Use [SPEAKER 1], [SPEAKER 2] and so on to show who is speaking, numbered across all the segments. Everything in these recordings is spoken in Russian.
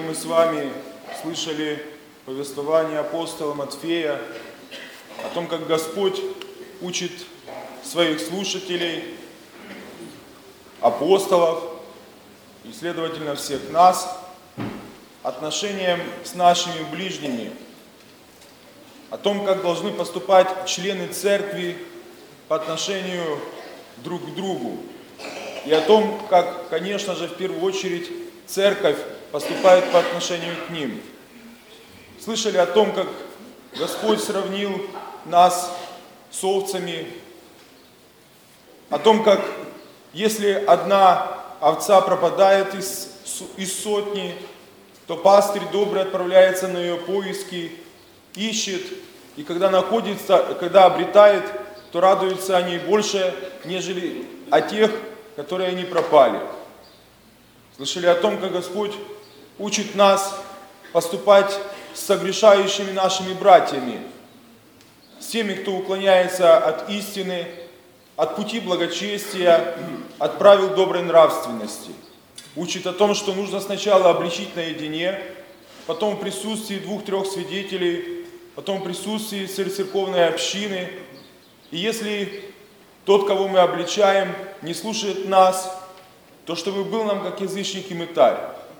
[SPEAKER 1] мы с вами слышали повествование апостола Матфея о том, как Господь учит своих слушателей, апостолов и, следовательно, всех нас отношениям с нашими ближними, о том, как должны поступать члены церкви по отношению друг к другу, и о том, как, конечно же, в первую очередь церковь поступает по отношению к ним. Слышали о том, как Господь сравнил нас с овцами, о том, как если одна овца пропадает из сотни, то пастырь добрый отправляется на ее поиски, ищет, и когда находится, когда обретает, то радуются они больше, нежели о тех, которые не пропали. Слышали о том, как Господь учит нас поступать с согрешающими нашими братьями, с теми, кто уклоняется от истины, от пути благочестия, от правил доброй нравственности. Учит о том, что нужно сначала обличить наедине, потом в присутствии 2-3 свидетелей, потом в присутствии церковной общины. И если тот, кого мы обличаем, не слушает нас, то чтобы был нам как язычник и мытарь.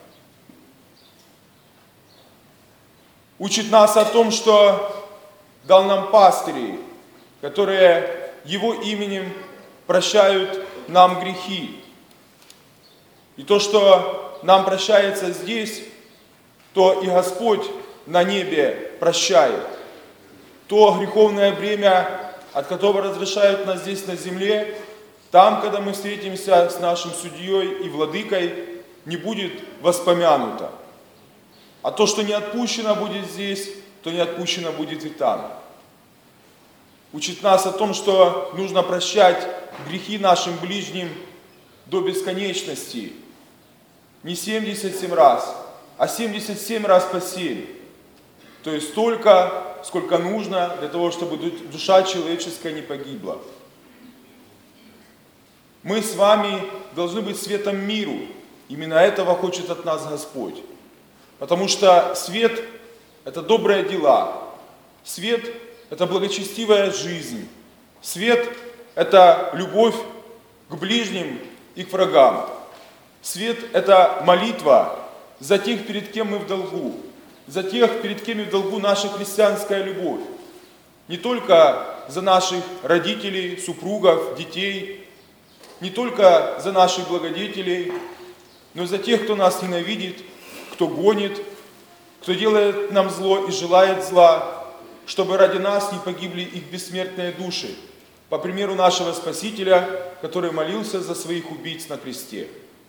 [SPEAKER 1] Учит нас о том, что дал нам пастырей, которые Его именем прощают нам грехи. И то, что нам прощается здесь, то и Господь на небе прощает. То греховное бремя, от которого разрешают нас здесь на земле, там, когда мы встретимся с нашим судьей и владыкой, не будет воспомянуто. А то, что не отпущено будет здесь, то не отпущено будет и там. Учит нас о том, что нужно прощать грехи нашим ближним до бесконечности. Не 77 раз, а 77 раз по 7. То есть столько, сколько нужно для того, чтобы душа человеческая не погибла. Мы с вами должны быть светом миру. Именно этого хочет от нас Господь. Потому что свет – это добрые дела. Свет – это благочестивая жизнь. Свет – это любовь к ближним и к врагам. Свет – это молитва за тех, перед кем мы в долгу. За тех, перед кем в долгу наша христианская любовь. Не только за наших родителей, супругов, детей, не только за наших благодетелей, но и за тех, кто нас ненавидит, кто гонит, кто делает нам зло и желает зла, чтобы ради нас не погибли их бессмертные души, по примеру нашего Спасителя, который молился за своих убийц на кресте.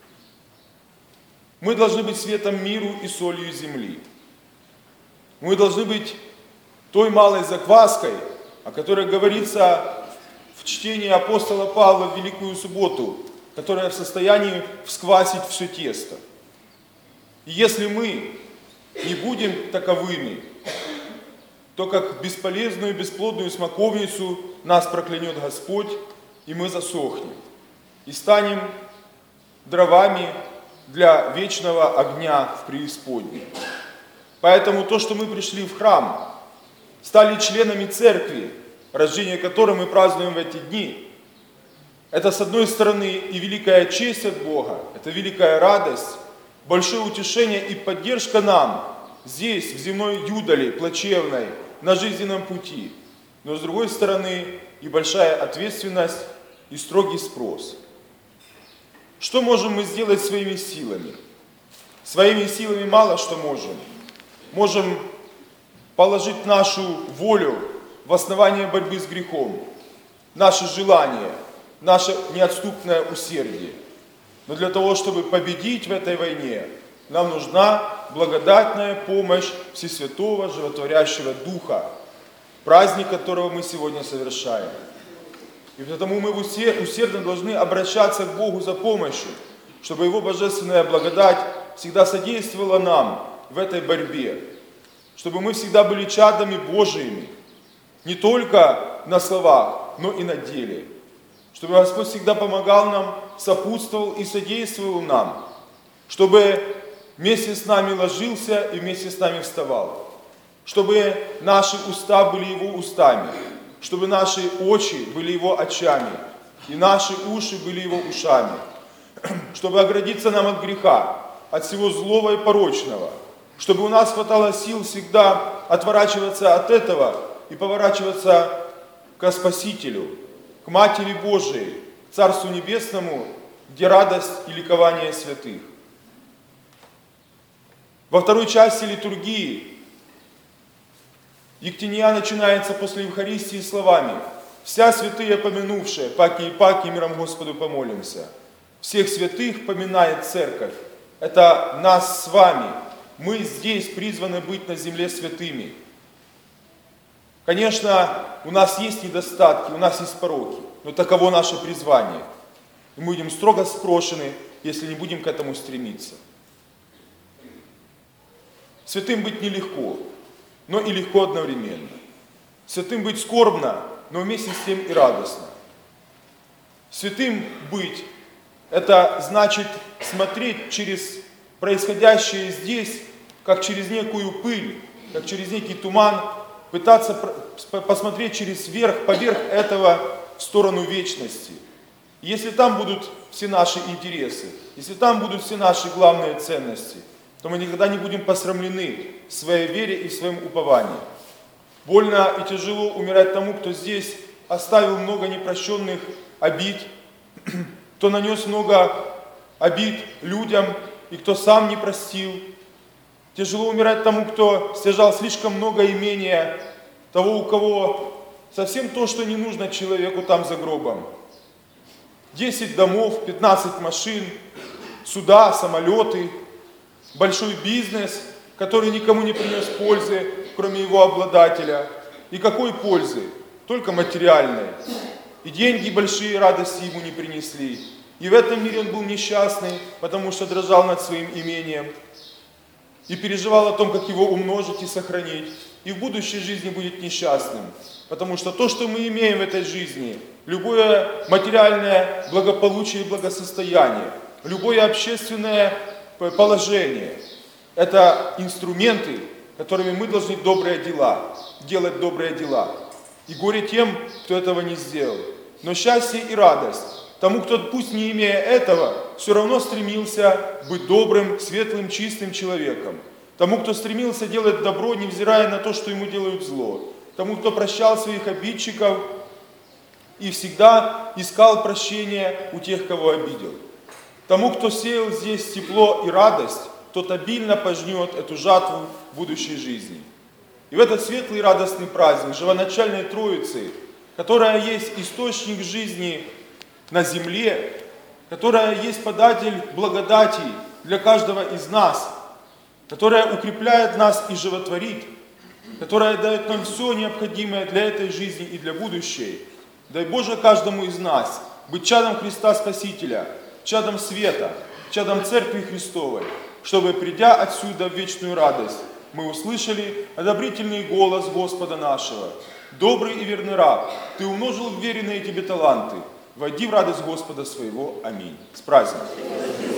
[SPEAKER 1] Мы должны быть светом миру и солью земли. Мы должны быть той малой закваской, о которой говорится в чтении апостола Павла в Великую Субботу, которая в состоянии всквасить все тесто. И если мы не будем таковыми, то как бесполезную, бесплодную смоковницу нас проклянет Господь, и мы засохнем, и станем дровами для вечного огня в преисподней. Поэтому то, что мы пришли в храм, стали членами церкви, рождение которой мы празднуем в эти дни, это, с одной стороны, и великая честь от Бога, это великая радость, большое утешение и поддержка нам здесь, в земной юдоли, плачевной, на жизненном пути. Но, с другой стороны, и большая ответственность, и строгий спрос. Что можем мы сделать своими силами? Своими силами мало что можем. Можем положить нашу волю в основание борьбы с грехом, наши желания, наше неотступное усердие. Но для того, чтобы победить в этой войне, нам нужна благодатная помощь Всесвятого Животворящего Духа, праздник которого мы сегодня совершаем. И потому мы усердно должны обращаться к Богу за помощью, чтобы Его божественная благодать всегда содействовала нам в этой борьбе, чтобы мы всегда были чадами Божиими, не только на словах, но и на деле, чтобы Господь всегда помогал нам, сопутствовал и содействовал нам, чтобы вместе с нами ложился и вместе с нами вставал. Чтобы наши уста были Его устами, чтобы наши очи были Его очами, и наши уши были Его ушами, чтобы оградиться нам от греха, от всего злого и порочного, чтобы у нас хватало сил всегда отворачиваться от этого и поворачиваться к Спасителю, к Матери Божией, к Царству Небесному, где радость и ликование святых. Во второй части литургии Ектения начинается после Евхаристии словами: «Вся святые помянувшие, паки и паки, миром Господу помолимся». Всех святых поминает Церковь. Это нас с вами. Мы здесь призваны быть на земле святыми. Конечно, у нас есть недостатки, у нас есть пороки, но таково наше призвание. И мы будем строго спрошены, если не будем к этому стремиться. Святым быть нелегко, но и легко одновременно. Святым быть скорбно, но вместе с тем и радостно. Святым быть – это значит смотреть через происходящее здесь, как через некую пыль, как через некий туман, пытаться посмотреть поверх этого в сторону вечности. Если там будут все наши интересы, если там будут все наши главные ценности, то мы никогда не будем посрамлены в своей вере и в своем уповании. Больно и тяжело умирать тому, кто здесь оставил много непрощенных обид, кто нанес много обид людям и кто сам не простил. Тяжело умирать тому, кто стяжал слишком много имения, того, у кого совсем то, что не нужно человеку там за гробом. 10 домов, 15 машин, суда, самолеты, большой бизнес, который никому не принес пользы, кроме его обладателя. И какой пользы? Только материальной. И деньги большие радости ему не принесли. И в этом мире он был несчастный, потому что дрожал над своим имением. И переживал о том, как его умножить и сохранить. И в будущей жизни будет несчастным. Потому что то, что мы имеем в этой жизни, любое материальное благополучие и благосостояние, любое общественное положение, это инструменты, которыми мы должны делать добрые дела. И горе тем, кто этого не сделал. Но счастье и радость тому, кто, пусть не имея этого, все равно стремился быть добрым, светлым, чистым человеком. Тому, кто стремился делать добро, невзирая на то, что ему делают зло. Тому, кто прощал своих обидчиков и всегда искал прощения у тех, кого обидел. Тому, кто сеял здесь тепло и радость, тот обильно пожнет эту жатву будущей жизни. И в этот светлый и радостный праздник Живоначальной Троицы, которая есть источник жизни на земле, которая есть податель благодати для каждого из нас, которая укрепляет нас и животворит, которая дает нам все необходимое для этой жизни и для будущей. Дай Боже каждому из нас быть чадом Христа Спасителя, чадом света, чадом Церкви Христовой, чтобы, придя отсюда в вечную радость, мы услышали одобрительный голос Господа нашего. Добрый и верный раб, ты умножил вверенные тебе таланты. Войди в радость Господа своего. Аминь. С праздником!